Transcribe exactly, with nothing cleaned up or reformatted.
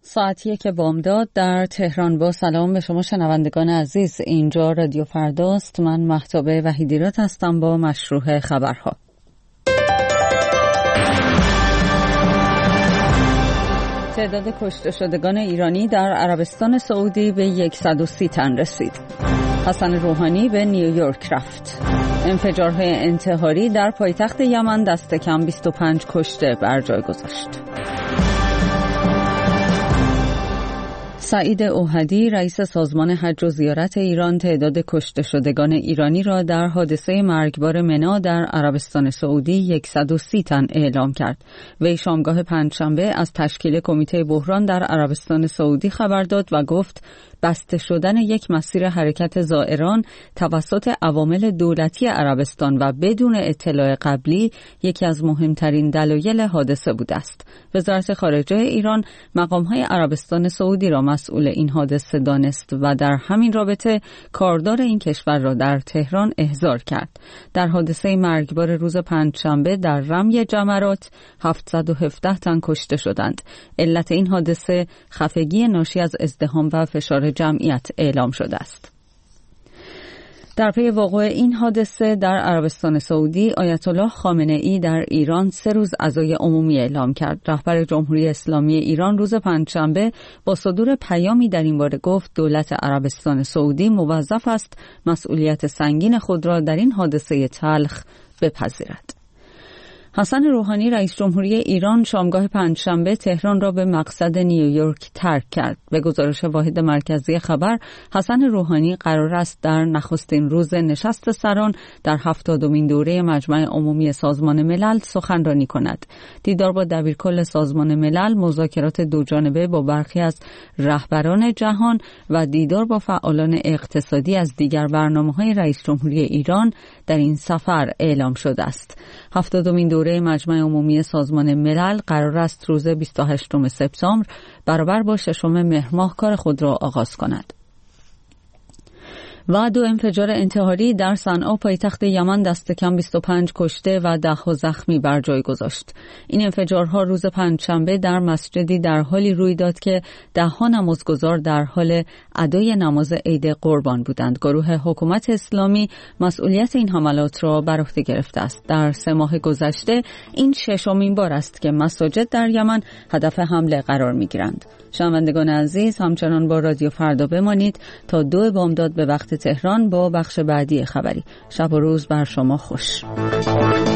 ساعت یک بامداد در تهران. با سلام به شما شنوندگان عزیز، اینجا رادیو فرداست. من مهتاب وحیدی‌راد هستم با مشروع خبرها. تعداد کشته شدگان ایرانی در عربستان سعودی به صد و سی تن رسید. حسن روحانی به نیویورک رفت. انفجارهای انتحاری در پایتخت یمن دست کم بیست و پنج کشته بر جای گذاشت. سعید اوحدی رئیس سازمان حج و زیارت ایران تعداد کشته شدگان ایرانی را در حادثه مرگبار منا در عربستان سعودی صد و سی تن اعلام کرد. وی شامگاه پنجشنبه از تشکیل کمیته بحران در عربستان سعودی خبر داد و گفت بسته شدن یک مسیر حرکت زائران توسط عوامل دولتی عربستان و بدون اطلاع قبلی یکی از مهمترین دلایل حادثه بوده است. وزارت خارجه ایران مقام‌های عربستان سعودی را مسئول این حادثه دانست و در همین رابطه کاردار این کشور را در تهران احضار کرد. در حادثه مرگبار روز پنجشنبه در رمی جمرات هفتصد و هفده تن کشته شدند. علت این حادثه خفگی ناشی از ازدحام و فشار جمعیت اعلام شده است. در پی وقوع این حادثه در عربستان سعودی، آیت الله خامنه‌ای در ایران سه روز عزای عمومی اعلام کرد. رهبر جمهوری اسلامی ایران روز پنجشنبه با صدور پیامی در این باره گفت دولت عربستان سعودی موظف است مسئولیت سنگین خود را در این حادثه تلخ بپذیرد. حسن روحانی رئیس جمهوری ایران شامگاه پنجشنبه تهران را به مقصد نیویورک ترک کرد. به گزارش واحد مرکزی خبر، حسن روحانی قرار است در نخستین روز نشست سران در هفتادمین دوره مجمع عمومی سازمان ملل سخنرانی کند. دیدار با دبیرکل سازمان ملل، مذاکرات دوجانبه با برخی از رهبران جهان و دیدار با فعالان اقتصادی از دیگر برنامه‌های رئیس جمهوری ایران در این سفر اعلام شده است. هفتادمین دوره مجمع عمومی سازمان ملل قرار است روز بیست و هشتم سپتامبر برابر با ششم مهر ماه کار خود را آغاز کند. و دو انفجار انتحاری در صنعا پایتخت یمن دست کم بیست و پنج کشته و ده ها زخمی بر جای گذاشت. این انفجارها روز پنجشنبه در مسجدی در حالی روی داد که ده ها نمازگزار در حال ادای نماز عید قربان بودند. گروه حکومت اسلامی مسئولیت این حملات را بر عهده گرفته است. در سه ماه گذشته این ششمین بار است که مساجد در یمن هدف حمله قرار می‌گیرند. شنوندگان عزیز، همچنان با رادیو فردا بمانید تا دو بامداد به وقت تهران با بخش بعدی خبری. شب و روز بر شما خوش.